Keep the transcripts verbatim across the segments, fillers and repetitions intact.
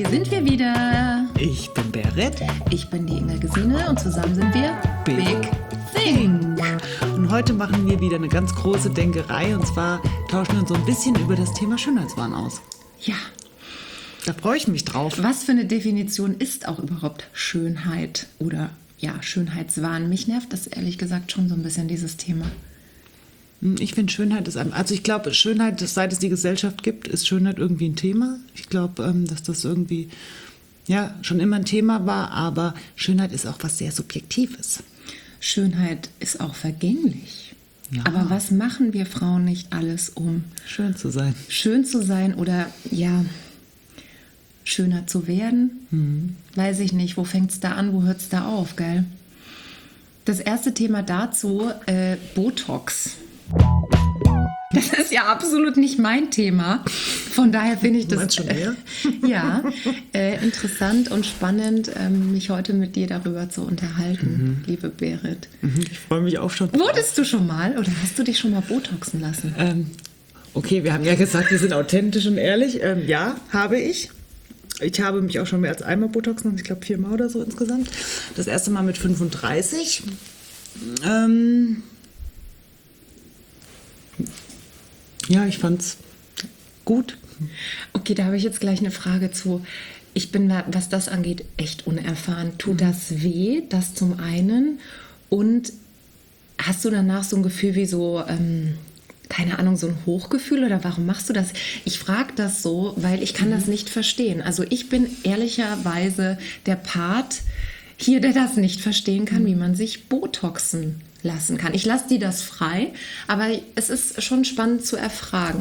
sind wir wieder. Ich bin Berit. Ich bin die Inga Gesine und zusammen sind wir Big, Big Think. Und heute machen wir wieder eine ganz große Denkerei und zwar tauschen wir uns so ein bisschen über das Thema Schönheitswahn aus. Ja. Da freue ich mich drauf. Was für eine Definition ist auch überhaupt Schönheit oder ja, Schönheitswahn? Mich nervt das ehrlich gesagt schon so ein bisschen, dieses Thema. Ich finde, Schönheit ist ein, also ich glaube, Schönheit, seit es die Gesellschaft gibt, ist Schönheit irgendwie ein Thema. Ich glaube, dass das irgendwie, ja, schon immer ein Thema war, aber Schönheit ist auch was sehr Subjektives. Schönheit ist auch vergänglich. Ja. Aber was machen wir Frauen nicht alles, um schön zu sein? Schön zu sein oder, ja, schöner zu werden? Hm. Weiß ich nicht, wo fängt es da an, wo hört es da auf, gell? Das erste Thema dazu, äh, Botox. Das ist ja absolut nicht mein Thema. Von daher finde ich das Meinst du schon mehr? Äh, ja, äh, interessant und spannend, ähm, mich heute mit dir darüber zu unterhalten, mhm. liebe Berit. Mhm, ich freue mich auch schon. Wurdest du schon mal oder hast du dich schon mal botoxen lassen? Ähm, okay, wir haben ja gesagt, wir sind authentisch und ehrlich. Ähm, ja, habe ich. Ich habe mich auch schon mehr als einmal botoxen lassen, ich glaube viermal oder so insgesamt. Das erste Mal mit fünfunddreißig. Ähm, ja, ich fand's gut. Okay, da habe ich jetzt gleich eine Frage zu. Ich bin, was das angeht, echt unerfahren. Tut das weh, das zum einen? Und hast du danach so ein Gefühl wie so, ähm, keine Ahnung, so ein Hochgefühl oder warum machst du das? Ich frage das so, weil ich kann mhm. das nicht verstehen. Also ich bin ehrlicherweise der Part hier, der das nicht verstehen kann, mhm. wie man sich botoxen lassen kann. Ich lasse die das frei, aber es ist schon spannend zu erfragen.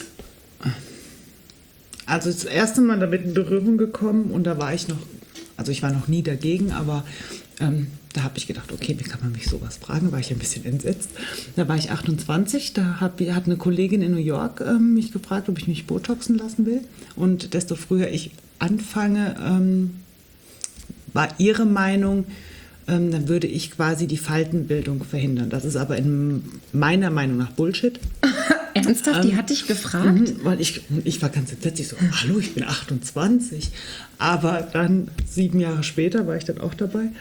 Also das erste Mal damit in Berührung gekommen und da war ich noch, also ich war noch nie dagegen, aber ähm, da habe ich gedacht, okay, wie kann man mich sowas fragen? Da war ich ein bisschen entsetzt. Da war ich achtundzwanzig, da hat, hat eine Kollegin in New York ähm, mich gefragt, ob ich mich botoxen lassen will. Und desto früher ich anfange, ähm, war ihre Meinung, ähm, dann würde ich quasi die Faltenbildung verhindern. Das ist aber in meiner Meinung nach Bullshit. Ernsthaft? Die hat dich gefragt? Mhm, weil ich, ich war ganz entsetzt, ich so, hallo, ich bin achtundzwanzig. Aber dann, sieben Jahre später, war ich dann auch dabei.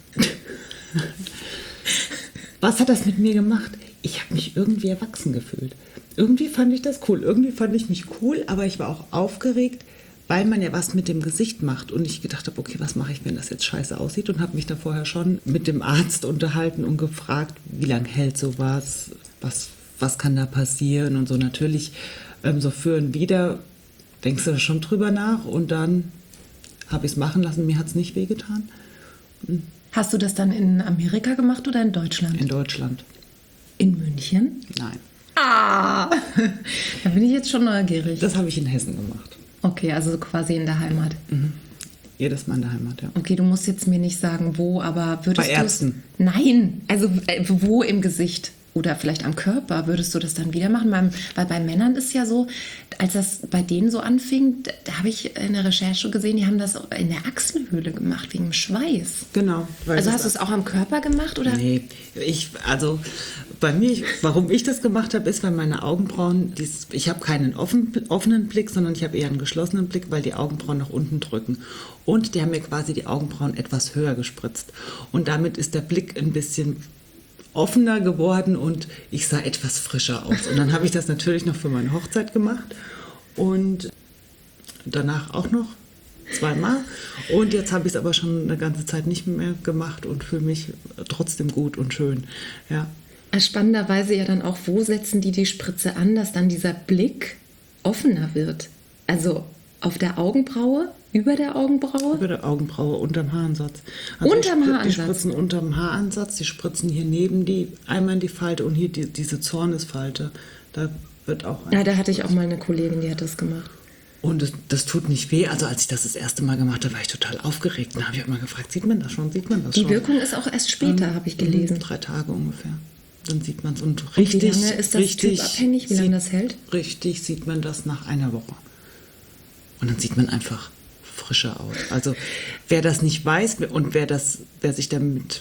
Was hat das mit mir gemacht? Ich habe mich irgendwie erwachsen gefühlt. Irgendwie fand ich das cool. Irgendwie fand ich mich cool, aber ich war auch aufgeregt, weil man ja was mit dem Gesicht macht. Und ich gedacht habe, okay, was mache ich, wenn das jetzt scheiße aussieht? Und habe mich da vorher schon mit dem Arzt unterhalten und gefragt, wie lange hält sowas? Was, was kann da passieren? Und so natürlich, ähm, so für und wieder denkst du da schon drüber nach. Und dann habe ich es machen lassen. Mir hat es nicht wehgetan. Mhm. Hast du das dann in Amerika gemacht oder in Deutschland? In Deutschland. In München? Nein. Ah, da bin ich jetzt schon neugierig. Das habe ich in Hessen gemacht. Okay, also quasi in der Heimat. Mhm. Jedes Mal in der Heimat, ja. Okay, du musst jetzt mir nicht sagen, wo, aber würdest du... Bei Ärzten? Nein, also äh, wo im Gesicht? Oder vielleicht am Körper, würdest du das dann wieder machen? Weil, weil bei Männern ist ja so, als das bei denen so anfing, da, da habe ich in der Recherche gesehen, die haben das in der Achselhöhle gemacht, wegen dem Schweiß. Genau. Also hast du es auch am Körper gemacht, oder? Nee, ich, also bei mir, warum ich das gemacht habe, ist, weil meine Augenbrauen, dies, ich habe keinen offen, offenen Blick, sondern ich habe eher einen geschlossenen Blick, weil die Augenbrauen nach unten drücken. Und die haben mir quasi die Augenbrauen etwas höher gespritzt. Und damit ist der Blick ein bisschen offener geworden und ich sah etwas frischer aus. Und dann habe ich das natürlich noch für meine Hochzeit gemacht und danach auch noch zweimal. Und jetzt habe ich es aber schon eine ganze Zeit nicht mehr gemacht und fühle mich trotzdem gut und schön. Ja. Spannenderweise ja dann auch, wo setzen die die Spritze an, dass dann dieser Blick offener wird? Also auf der Augenbraue? Über der Augenbraue? Über der Augenbraue, unterm Haaransatz. Also unterm die, Haaransatz? Die spritzen unterm Haaransatz, die spritzen hier neben die, einmal in die Falte und hier die, diese Zornesfalte. Da wird auch... Ja, da hatte ich auch mal eine Kollegin, die hat das gemacht. Und das, das tut nicht weh. Also als ich das das erste Mal gemacht habe, war ich total aufgeregt. Dann habe ich auch mal gefragt, sieht man das schon, sieht man das die schon? Die Wirkung ist auch erst später, ähm, habe ich gelesen. Drei Tage ungefähr. Dann sieht man es. Und richtig, und wie lange ist das richtig, typabhängig, wie lange das hält? Richtig sieht man das nach einer Woche. Und dann sieht man einfach frischer aus. Also wer das nicht weiß und wer das, wer sich damit,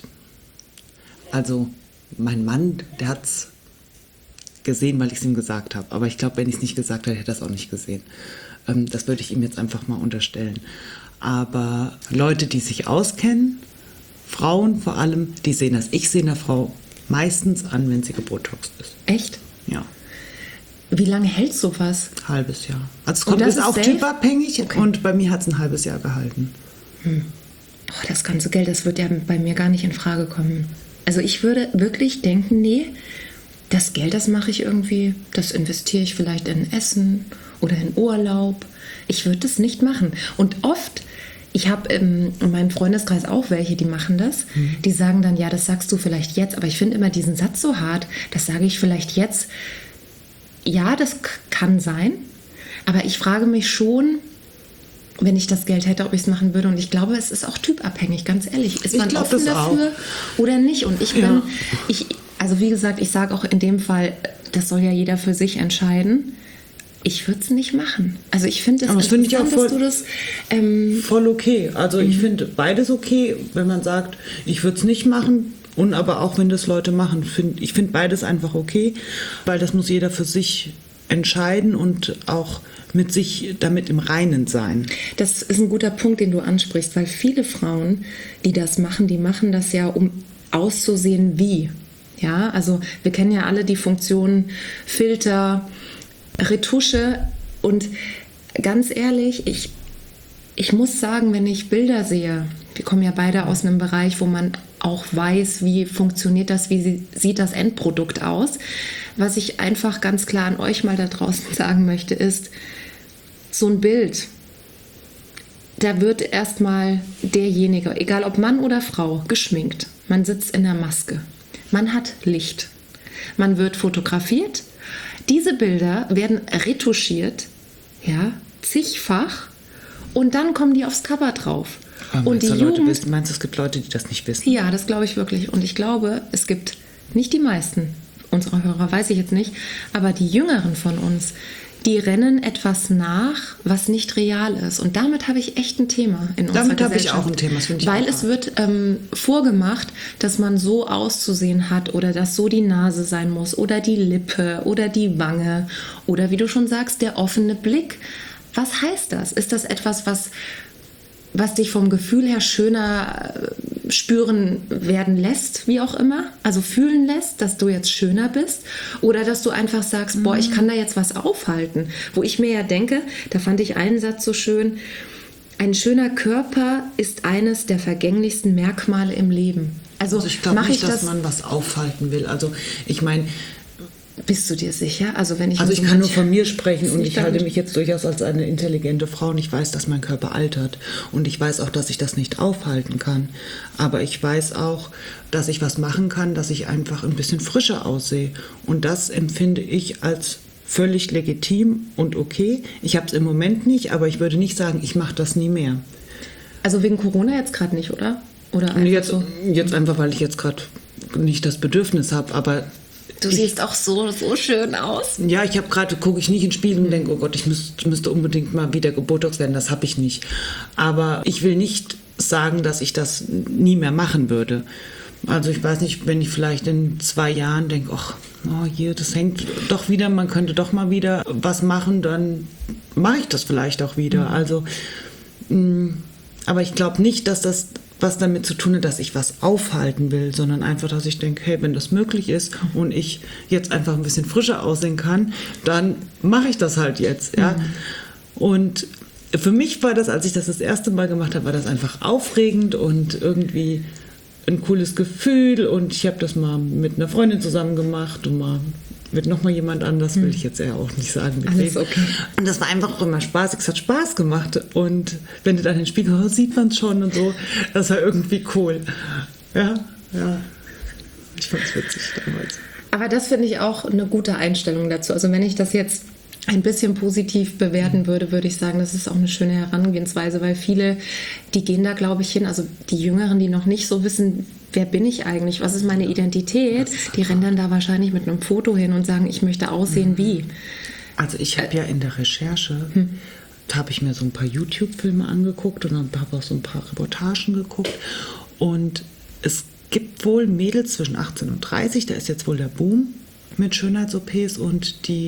also mein Mann, der hat es gesehen, weil ich es ihm gesagt habe. Aber ich glaube, wenn ich es nicht gesagt hätte, hätte er es auch nicht gesehen. Ähm, das würde ich ihm jetzt einfach mal unterstellen. Aber Leute, die sich auskennen, Frauen vor allem, die sehen das. Ich sehe eine Frau meistens an, wenn sie gebotoxt ist. Echt? Ja. Wie lange hält sowas? Halbes Jahr. Also es Und kommt das ist ist auch safe? typabhängig Okay. und bei mir hat es ein halbes Jahr gehalten. Boah, das ganze Geld, das wird ja bei mir gar nicht in Frage kommen. Also ich würde wirklich denken, nee, das Geld, das mache ich irgendwie, das investiere ich vielleicht in Essen oder in Urlaub. Ich würde das nicht machen. Und oft, ich habe in meinem Freundeskreis auch welche, die machen das, mhm. die sagen dann, ja, das sagst du vielleicht jetzt, aber ich finde immer diesen Satz so hart, das sage ich vielleicht jetzt. Ja, das k- kann sein, aber ich frage mich schon, wenn ich das Geld hätte, ob ich es machen würde. Und ich glaube, es ist auch typabhängig, ganz ehrlich. Ist Ich man glaub, offen das dafür auch. oder nicht? Und ich bin, Ja. ich, also wie gesagt, ich sage auch in dem Fall, das soll ja jeder für sich entscheiden. Ich würde es nicht machen. Also ich finde es Aber das finde ich auch interessant, voll- dass du das... Ähm, Voll okay. Also ich finde beides okay, wenn man sagt, ich würde es nicht machen. Und aber auch wenn das Leute machen, find, ich finde beides einfach okay, weil das muss jeder für sich entscheiden und auch mit sich damit im Reinen sein. Das ist ein guter Punkt, den du ansprichst, weil viele Frauen, die das machen, die machen das ja, um auszusehen wie. Ja, also wir kennen ja alle die Funktionen Filter, Retusche und ganz ehrlich, ich, ich muss sagen, wenn ich Bilder sehe, wir kommen ja beide aus einem Bereich, wo man auch weiß, wie funktioniert das, wie sie- sieht das Endprodukt aus. Was ich einfach ganz klar an euch mal da draußen sagen möchte, ist, so ein Bild, da wird erstmal derjenige, egal ob Mann oder Frau, geschminkt. Man sitzt in der Maske. Man hat Licht. Man wird fotografiert. Diese Bilder werden retuschiert, ja, zigfach, und dann kommen die aufs Cover drauf. Aber Und die meinst du, Leute Jugend, wissen, meinst du, es gibt Leute, die das nicht wissen? ja, das glaube ich wirklich. Und ich glaube, es gibt nicht die meisten unserer Hörer, weiß ich jetzt nicht, aber die Jüngeren von uns, die rennen etwas nach, was nicht real ist. Und damit habe ich echt ein Thema in unserer Damit Gesellschaft. habe ich auch ein Thema, das finde ich Weil auch es hart. wird ähm, vorgemacht, dass man so auszusehen hat oder dass so die Nase sein muss oder die Lippe oder die Wange oder wie du schon sagst, der offene Blick. Was heißt das? Ist das etwas, was was dich vom Gefühl her schöner äh, spüren werden lässt, wie auch immer, also fühlen lässt, dass du jetzt schöner bist, oder dass du einfach sagst, boah, ich kann da jetzt was aufhalten, wo ich mir ja denke, da fand ich einen Satz so schön, ein schöner Körper ist eines der vergänglichsten Merkmale im Leben. Also, Also ich glaube mache nicht, ich dass das, man was aufhalten will. Also ich meine, bist du dir sicher? Also wenn ich also mir ich so kann nur manche- von mir sprechen und nicht ich halte damit- mich jetzt durchaus als eine intelligente Frau und ich weiß, dass mein Körper altert und ich weiß auch, dass ich das nicht aufhalten kann. Aber ich weiß auch, dass ich was machen kann, dass ich einfach ein bisschen frischer aussehe. Und das empfinde ich als völlig legitim und okay. Ich habe es im Moment nicht, aber ich würde nicht sagen, ich mache das nie mehr. Also wegen Corona jetzt gerade nicht, oder? Oder Und einfach jetzt, so? jetzt einfach, weil ich jetzt gerade nicht das Bedürfnis habe, aber Du siehst auch so, so schön aus. ja, ich habe gerade, gucke ich nicht ins Spiel und denke, oh Gott, ich müsst, müsste unbedingt mal wieder gebotox werden, das habe ich nicht. Aber ich will nicht sagen, dass ich das nie mehr machen würde. Also ich weiß nicht, wenn ich vielleicht in zwei Jahren denke, ach, oh, hier, das hängt doch wieder, man könnte doch mal wieder was machen, dann mache ich das vielleicht auch wieder. Also, mh, aber ich glaube nicht, dass das was damit zu tun hat, dass ich was aufhalten will, sondern einfach, dass ich denke, hey, wenn das möglich ist und ich jetzt einfach ein bisschen frischer aussehen kann, dann mache ich das halt jetzt. Ja? Und für mich war das, als ich das das erste Mal gemacht habe, war das einfach aufregend und irgendwie ein cooles Gefühl und ich habe das mal mit einer Freundin zusammen gemacht und mal mit noch mal jemand anders, will ich jetzt eher auch nicht sagen. Mit Alles wem. okay. Und das war einfach auch immer spaßig, es hat Spaß gemacht und wenn du dann in den Spiegel oh, sieht man es schon und so, das war irgendwie cool. Ja, ja, ich fand es witzig damals. Aber das finde ich auch eine gute Einstellung dazu. Also wenn ich das jetzt ein bisschen positiv bewerten würde, würde ich sagen, das ist auch eine schöne Herangehensweise, weil viele, die gehen da, glaube ich, hin, also die Jüngeren, die noch nicht so wissen, wer bin ich eigentlich, was ist meine Identität, die rennen dann da wahrscheinlich mit einem Foto hin und sagen, ich möchte aussehen wie. Also ich habe ja in der Recherche, da habe ich mir so ein paar YouTube-Filme angeguckt und dann habe auch so ein paar Reportagen geguckt und es gibt wohl Mädels zwischen achtzehn und dreißig, da ist jetzt wohl der Boom mit Schönheits-O Ps und die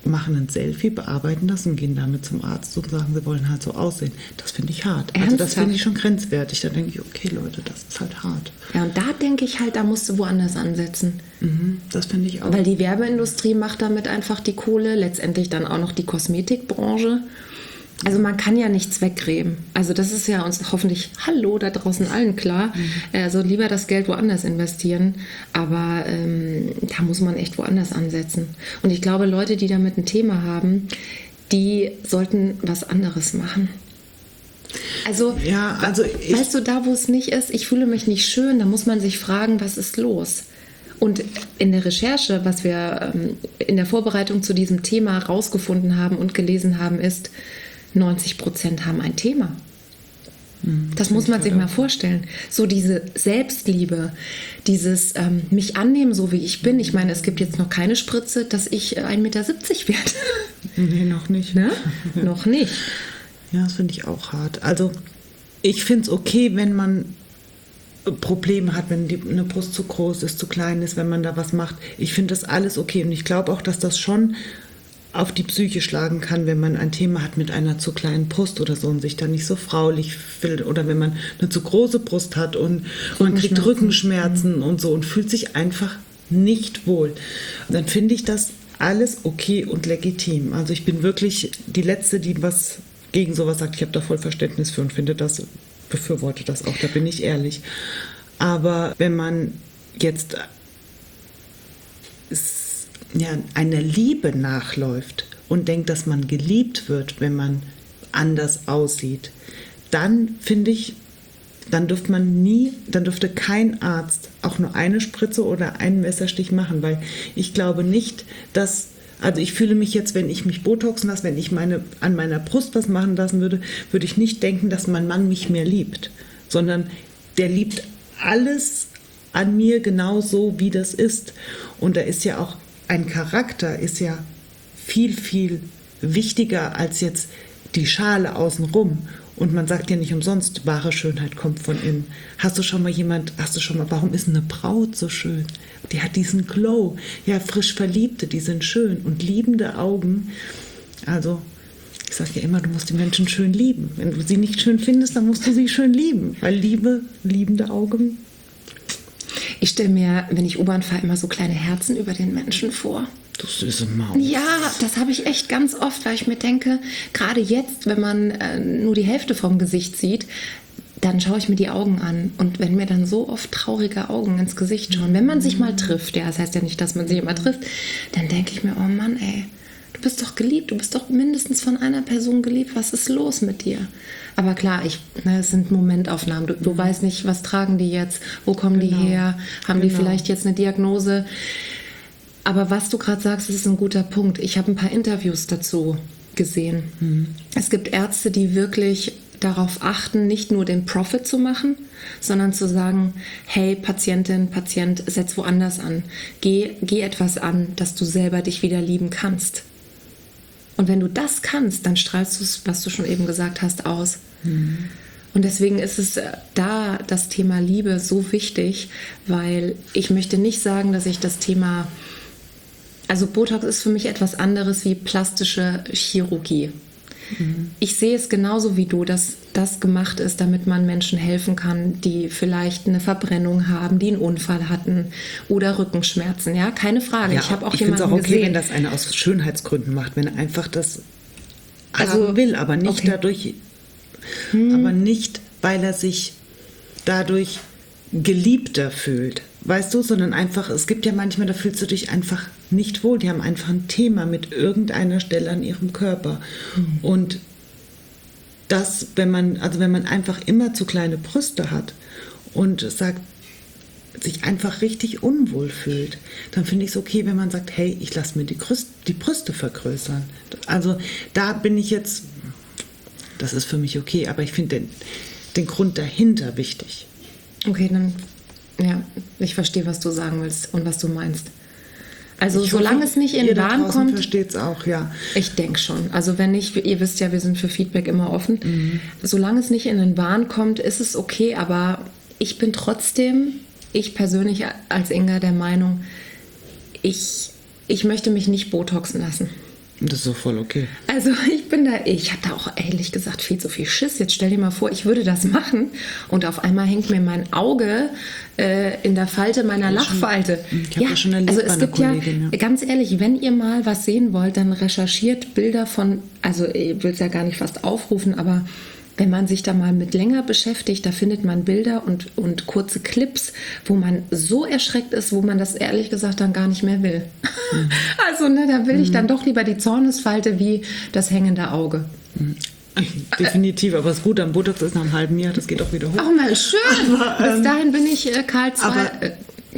machen ein Selfie, bearbeiten das und gehen damit zum Arzt und sagen, sie wollen halt so aussehen. Das finde ich hart. Ernsthaft? Also das finde ich schon grenzwertig. Da denke ich, okay Leute, das ist halt hart. Ja, und da denke ich halt, da musst du woanders ansetzen. Mhm, das finde ich auch. Weil die Werbeindustrie macht damit einfach die Kohle, letztendlich dann auch noch die Kosmetikbranche. Also man kann ja nichts weggräben. Also das ist ja uns hoffentlich, hallo, da draußen allen klar. Mhm. Also lieber das Geld woanders investieren. Aber ähm, da muss man echt woanders ansetzen. Und ich glaube, Leute, die damit ein Thema haben, die sollten was anderes machen. Also, ja, also ich, weißt du, da wo es nicht ist, ich fühle mich nicht schön, da muss man sich fragen, was ist los? Und in der Recherche, was wir ähm, in der Vorbereitung zu diesem Thema rausgefunden haben und gelesen haben, ist, neunzig Prozent haben ein Thema. Das muss man sich mal vorstellen. So diese Selbstliebe, dieses ähm, mich annehmen, so wie ich bin. Ich meine, es gibt jetzt noch keine Spritze, dass ich ein Meter siebzig werde. Nee, noch nicht. Ne? Noch nicht. Ja, das finde ich auch hart. Also ich finde es okay, wenn man Probleme hat, wenn die, eine Brust zu groß ist, zu klein ist, wenn man da was macht. Ich finde das alles okay. Und ich glaube auch, dass das schon auf die Psyche schlagen kann, wenn man ein Thema hat mit einer zu kleinen Brust oder so und sich dann nicht so fraulich fühlt oder wenn man eine zu große Brust hat und man kriegt Rückenschmerzen und so und fühlt sich einfach nicht wohl. Dann finde ich das alles okay und legitim. Also ich bin wirklich die Letzte, die was gegen sowas sagt. Ich habe da voll Verständnis für und finde das, befürworte das auch, da bin ich ehrlich. Aber wenn man jetzt ja, einer Liebe nachläuft und denkt, dass man geliebt wird, wenn man anders aussieht, dann finde ich, dann dürfte man nie, dann dürfte kein Arzt auch nur eine Spritze oder einen Messerstich machen, weil ich glaube nicht, dass, also ich fühle mich jetzt, wenn ich mich botoxen lasse, wenn ich meine, an meiner Brust was machen lassen würde, würde ich nicht denken, dass mein Mann mich mehr liebt, sondern der liebt alles an mir genauso, wie das ist. Und da ist ja auch ein Charakter ist ja viel, viel wichtiger als jetzt die Schale außenrum. Und man sagt ja nicht umsonst, wahre Schönheit kommt von innen. Hast du schon mal jemand, hast du schon mal, warum ist eine Braut so schön? Die hat diesen Glow. Ja, frisch Verliebte, die sind schön und liebende Augen. Also, ich sage ja immer, du musst die Menschen schön lieben. Wenn du sie nicht schön findest, dann musst du sie schön lieben. Weil Liebe, liebende Augen. Ich stelle mir, wenn ich U-Bahn fahre, immer so kleine Herzen über den Menschen vor. Du süße Maus. Ja, das habe ich echt ganz oft, weil ich mir denke, gerade jetzt, wenn man äh, nur die Hälfte vom Gesicht sieht, dann schaue ich mir die Augen an. Und wenn mir dann so oft traurige Augen ins Gesicht schauen, wenn man sich mal trifft, ja, das heißt ja nicht, dass man sich immer trifft, dann denke ich mir, oh Mann, ey, du bist doch geliebt, du bist doch mindestens von einer Person geliebt, was ist los mit dir? Aber klar, ich, ne, es sind Momentaufnahmen, du, du mhm. weißt nicht, was tragen die jetzt, wo kommen genau. die her, haben genau. die vielleicht jetzt eine Diagnose? Aber was du gerade sagst, ist ein guter Punkt. Ich habe ein paar Interviews dazu gesehen. Mhm. Es gibt Ärzte, die wirklich darauf achten, nicht nur den Profit zu machen, sondern zu sagen, hey Patientin, Patient, setz woanders an. Geh, geh etwas an, dass du selber dich wieder lieben kannst. Und wenn du das kannst, dann strahlst du es, was du schon eben gesagt hast, aus. Mhm. Und deswegen ist es da das Thema Liebe so wichtig, weil ich möchte nicht sagen, dass ich das Thema, also Botox ist für mich etwas anderes wie plastische Chirurgie. Mhm. Ich sehe es genauso wie du, dass das gemacht ist, damit man Menschen helfen kann, die vielleicht eine Verbrennung haben, die einen Unfall hatten oder Rückenschmerzen. Ja, keine Frage. Ja, ich habe auch ich jemanden gesehen. Ich finde es auch okay, gesehen, wenn das einer aus Schönheitsgründen macht, wenn er einfach das also, haben will, aber nicht okay. dadurch, hm. aber nicht, weil er sich dadurch geliebter fühlt. Weißt du, sondern einfach, es gibt ja manchmal, da fühlst du dich einfach nicht wohl. Die haben einfach ein Thema mit irgendeiner Stelle an ihrem Körper. Mhm. Und das, wenn man, also wenn man einfach immer zu kleine Brüste hat und sagt, sich einfach richtig unwohl fühlt, dann finde ich es okay, wenn man sagt, hey, ich lasse mir die, Brüste, die Brüste vergrößern. Also da bin ich jetzt, das ist für mich okay, aber ich finde den, den Grund dahinter wichtig. Okay, dann, ja, ich verstehe, was du sagen willst und was du meinst. Also ich solange hoffe, es nicht in den Wahn kommt... versteht es auch, ja. Ich denke schon. Also wenn nicht, ihr wisst ja, wir sind für Feedback immer offen. Mhm. Solange es nicht in den Wahn kommt, ist es okay, aber ich bin trotzdem, ich persönlich als Inga der Meinung, ich, ich möchte mich nicht botoxen lassen. Das ist doch voll okay. Also ich bin da, ich habe da auch ehrlich gesagt viel zu viel Schiss. Jetzt stell dir mal vor, ich würde das machen und auf einmal hängt mir mein Auge äh, in der Falte meiner Lachfalte. Ich habe ja, das schon erlebt also bei es einer gibt ja, Kollegin, ja, ganz ehrlich, wenn ihr mal was sehen wollt, dann recherchiert Bilder von, also ich will es ja gar nicht fast aufrufen, aber wenn man sich da mal mit länger beschäftigt, da findet man Bilder und, und kurze Clips, wo man so erschreckt ist, wo man das ehrlich gesagt dann gar nicht mehr will. Mhm. Also ne, da will ich dann doch lieber die Zornesfalte wie das hängende Auge. Mhm. Definitiv, aber das Gute am Botox ist nach einem halben Jahr, das geht auch wieder hoch. Oh mal schön, aber, ähm, bis dahin bin ich äh, Karl zwei. Äh,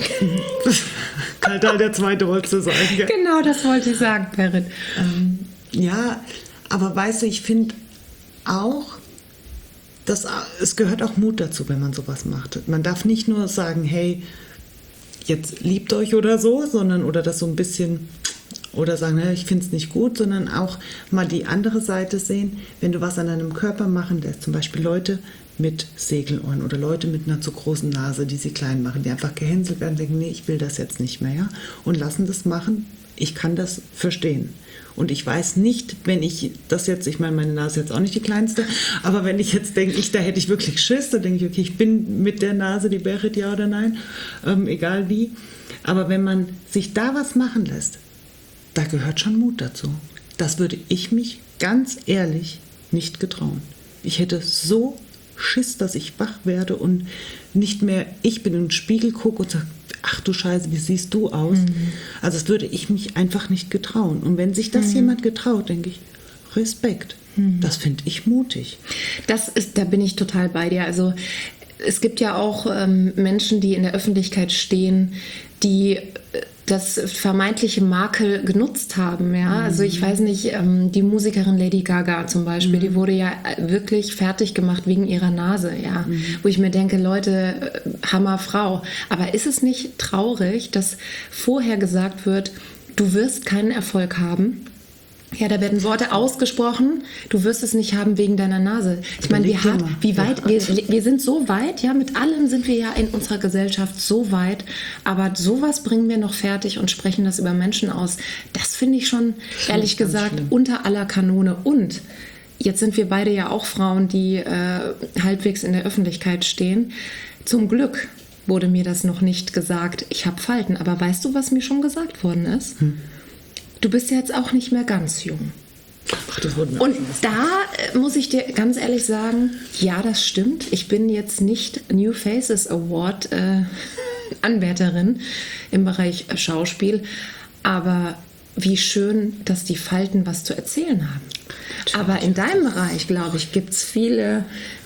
Karl Teil der Zweite wolltest du sagen. Ja. Genau, das wollte ich sagen, Berit. Ähm, ja, aber weißt du, ich finde auch, Das, es gehört auch Mut dazu, wenn man sowas macht. Man darf nicht nur sagen, hey, jetzt liebt euch oder so, sondern oder das so ein bisschen oder sagen, hey, ich finde es nicht gut, sondern auch mal die andere Seite sehen, wenn du was an deinem Körper machen lässt, zum Beispiel Leute mit Segelohren oder Leute mit einer zu großen Nase, die sie klein machen, die einfach gehänselt werden, denken, nee, ich will das jetzt nicht mehr, ja? Und lassen das machen. Ich kann das verstehen. Und ich weiß nicht, wenn ich das jetzt, ich meine, meine Nase ist jetzt auch nicht die kleinste, aber wenn ich jetzt denke, ich, da hätte ich wirklich Schiss, dann denke ich, okay, ich bin mit der Nase die Berit, ja oder nein, ähm, egal wie. Aber wenn man sich da was machen lässt, da gehört schon Mut dazu. Das würde ich mich ganz ehrlich nicht getrauen. Ich hätte so Schiss, dass ich wach werde und nicht mehr, ich bin in den Spiegel gucke und sage, ach du Scheiße, wie siehst du aus? Mhm. Also das würde ich mich einfach nicht getrauen. Und wenn sich das mhm. jemand getraut, denke ich, Respekt. Mhm. Das finde ich mutig. Das ist, da bin ich total bei dir. Also es gibt ja auch ähm, Menschen, die in der Öffentlichkeit stehen, die das vermeintliche Makel genutzt haben. Ja? Mhm. Also ich weiß nicht, ähm, die Musikerin Lady Gaga zum Beispiel, mhm. die wurde ja wirklich fertig gemacht wegen ihrer Nase. Ja? Mhm. Wo ich mir denke, Leute, Hammerfrau. Aber ist es nicht traurig, dass vorher gesagt wird, du wirst keinen Erfolg haben? Ja, da werden Worte ausgesprochen, du wirst es nicht haben wegen deiner Nase. Ich meine, wie hart, wie weit, wir, wir sind so weit, ja, mit allem sind wir ja in unserer Gesellschaft so weit, aber sowas bringen wir noch fertig und sprechen das über Menschen aus. Das finde ich schon, ehrlich gesagt, schlimm. Unter aller Kanone. Und jetzt sind wir beide ja auch Frauen, die äh, halbwegs in der Öffentlichkeit stehen. Zum Glück wurde mir das noch nicht gesagt, ich habe Falten. Aber weißt du, was mir schon gesagt worden ist? Hm. Du bist ja jetzt auch nicht mehr ganz jung. Ach, das wurde mir Und da äh, muss ich dir ganz ehrlich sagen, ja, das stimmt. Ich bin jetzt nicht New Faces Award äh, Anwärterin im Bereich äh, Schauspiel, aber wie schön, dass die Falten was zu erzählen haben. Aber in deinem Bereich, glaube ich, gibt es viele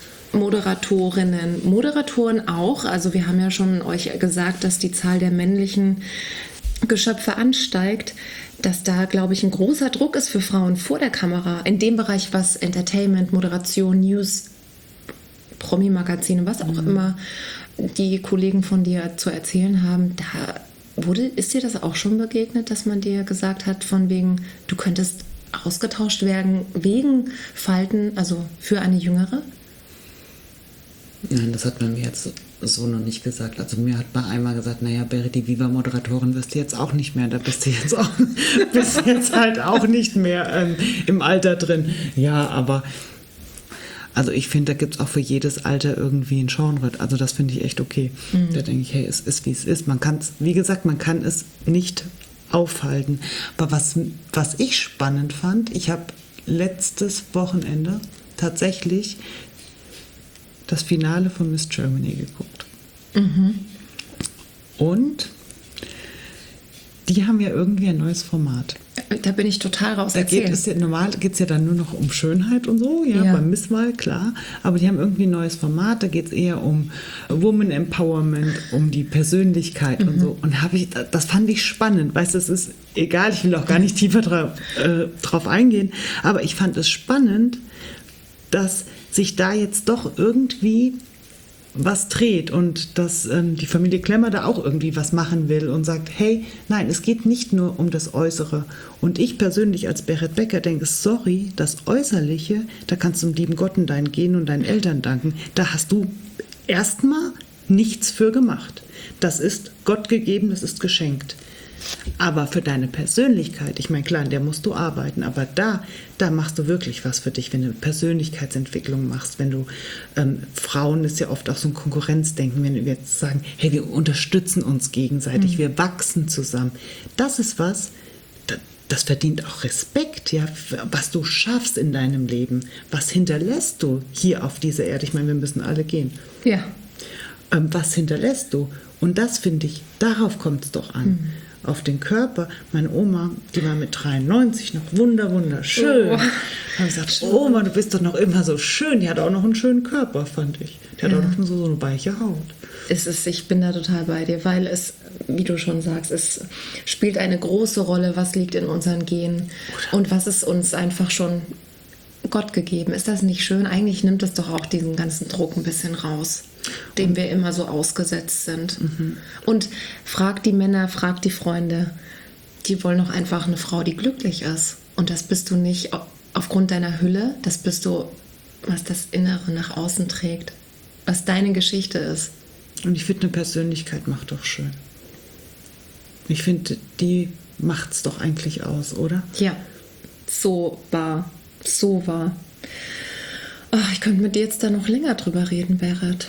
Moderatorinnen, Moderatoren auch. Also wir haben ja schon euch gesagt, dass die Zahl der männlichen Geschöpfe ansteigt, dass da, glaube ich, ein großer Druck ist für Frauen vor der Kamera, in dem Bereich, was Entertainment, Moderation, News, Promi-Magazine, was auch mhm. immer die Kollegen von dir zu erzählen haben. Da wurde, ist dir das auch schon begegnet, dass man dir gesagt hat, von wegen, du könntest ausgetauscht werden wegen Falten, also für eine Jüngere? Nein, das hat man mir jetzt so noch nicht gesagt. Also mir hat man einmal gesagt, naja, Berit, die Viva-Moderatorin wirst du jetzt auch nicht mehr. Da bist du jetzt, auch, bist du jetzt halt auch nicht mehr ähm, im Alter drin. Ja, aber also ich finde, da gibt es auch für jedes Alter irgendwie ein Genre. Also das finde ich echt okay. Mhm. Da denke ich, hey, es ist, wie es ist. Man kann es, wie gesagt, man kann es nicht aufhalten. Aber was, was ich spannend fand, ich habe letztes Wochenende tatsächlich das Finale von Miss Germany geguckt. Mhm. Und die haben ja irgendwie ein neues Format. Da bin ich total raus. Da geht es ja, normal geht es ja dann nur noch um Schönheit und so, ja, ja. Beim Misswahl, klar. Aber die haben irgendwie ein neues Format, da geht es eher um Woman Empowerment, um die Persönlichkeit mhm. und so. Und habe ich, das fand ich spannend. Weißt du, es ist egal, ich will auch gar nicht tiefer drauf, äh, drauf eingehen, aber ich fand es spannend, dass sich da jetzt doch irgendwie was dreht und dass ähm, die Familie Klemmer da auch irgendwie was machen will und sagt, hey, nein, es geht nicht nur um das Äußere. Und ich persönlich als Berit Becker denke, sorry, das Äußerliche, da kannst du dem lieben Gott und deinen Genen und deinen Eltern danken. Da hast du erstmal nichts für gemacht. Das ist Gott gegeben, das ist geschenkt. Aber für deine Persönlichkeit, ich meine, klar, an der musst du arbeiten, aber da, da machst du wirklich was für dich, wenn du Persönlichkeitsentwicklung machst, wenn du, ähm, Frauen ist ja oft auch so ein Konkurrenzdenken, wenn wir jetzt sagen, hey, wir unterstützen uns gegenseitig, mhm. wir wachsen zusammen. Das ist was, das, das verdient auch Respekt, ja, was du schaffst in deinem Leben, was hinterlässt du hier auf dieser Erde, ich meine, wir müssen alle gehen. Ja. Ähm, was hinterlässt du? Und das finde ich, darauf kommt es doch an. Mhm. Auf den Körper. Meine Oma, die war mit dreiundneunzig noch wunder, wunderschön. Oh. Da habe ich gesagt, Oma, du bist doch noch immer so schön. Die hat auch noch einen schönen Körper, fand ich. Die hat ja. auch noch so, so eine weiche Haut. Es ist, ich bin da total bei dir, weil es, wie du schon sagst, es spielt eine große Rolle, was liegt in unseren Genen und was ist uns einfach schon Gott gegeben. Ist das nicht schön? Eigentlich nimmt es doch auch diesen ganzen Druck ein bisschen raus, dem wir immer so ausgesetzt sind. Mhm. Und frag die Männer, frag die Freunde, die wollen doch einfach eine Frau, die glücklich ist. Und das bist du nicht aufgrund deiner Hülle, das bist du, was das Innere nach außen trägt, was deine Geschichte ist. Und ich finde, eine Persönlichkeit macht doch schön. Ich finde, die macht's doch eigentlich aus, oder? Ja, so wahr, so wahr. Oh, ich könnte mit dir jetzt da noch länger drüber reden, Berit.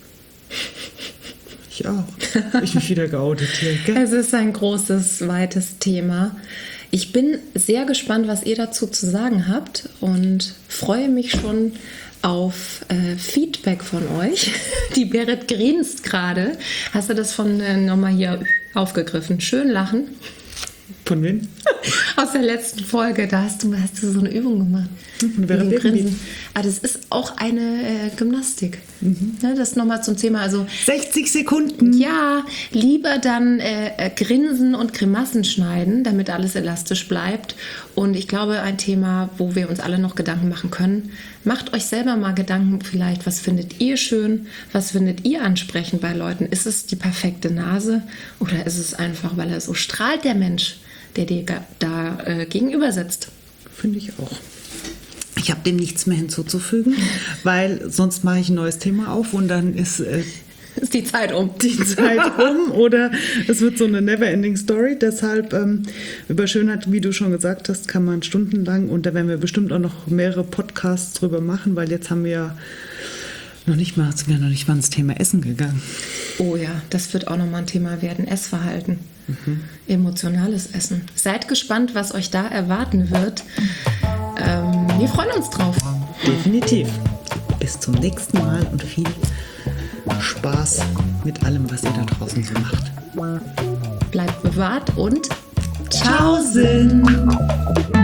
Ich auch. Ich mich wieder geoutet hier. Gell? Es ist ein großes, weites Thema. Ich bin sehr gespannt, was ihr dazu zu sagen habt und freue mich schon auf äh, Feedback von euch. Die Berit grinst gerade. Hast du das von äh, nochmal hier aufgegriffen? Schön lachen. Von wem? Aus der letzten Folge, da hast du, hast du so eine Übung gemacht. Von Berit Grinsen. Ah, das ist auch eine äh, Gymnastik. Mhm. Ja, das nochmal zum Thema. Also, sechzig Sekunden. Ja, lieber dann äh, grinsen und Grimassen schneiden, damit alles elastisch bleibt. Und ich glaube, ein Thema, wo wir uns alle noch Gedanken machen können. Macht euch selber mal Gedanken vielleicht, was findet ihr schön, was findet ihr ansprechend bei Leuten? Ist es die perfekte Nase oder ist es einfach, weil er so strahlt, der Mensch, der dir da äh, gegenüber sitzt? Finde ich auch. Ich habe dem nichts mehr hinzuzufügen, weil sonst mache ich ein neues Thema auf und dann ist, äh, ist die Zeit um. Die Zeit um oder es wird so eine never-ending Story. Deshalb ähm, über Schönheit, wie du schon gesagt hast, kann man stundenlang und da werden wir bestimmt auch noch mehrere Podcasts drüber machen, weil jetzt haben wir ja noch nicht mal, sind wir noch nicht mal ins Thema Essen gegangen. Oh ja, das wird auch nochmal ein Thema werden. Essverhalten. Mhm. Emotionales Essen. Seid gespannt, was euch da erwarten wird. Ähm, wir freuen uns drauf. Definitiv. Bis zum nächsten Mal und viel Spaß mit allem, was ihr da draußen so macht. Bleibt bewahrt und Tschaußen!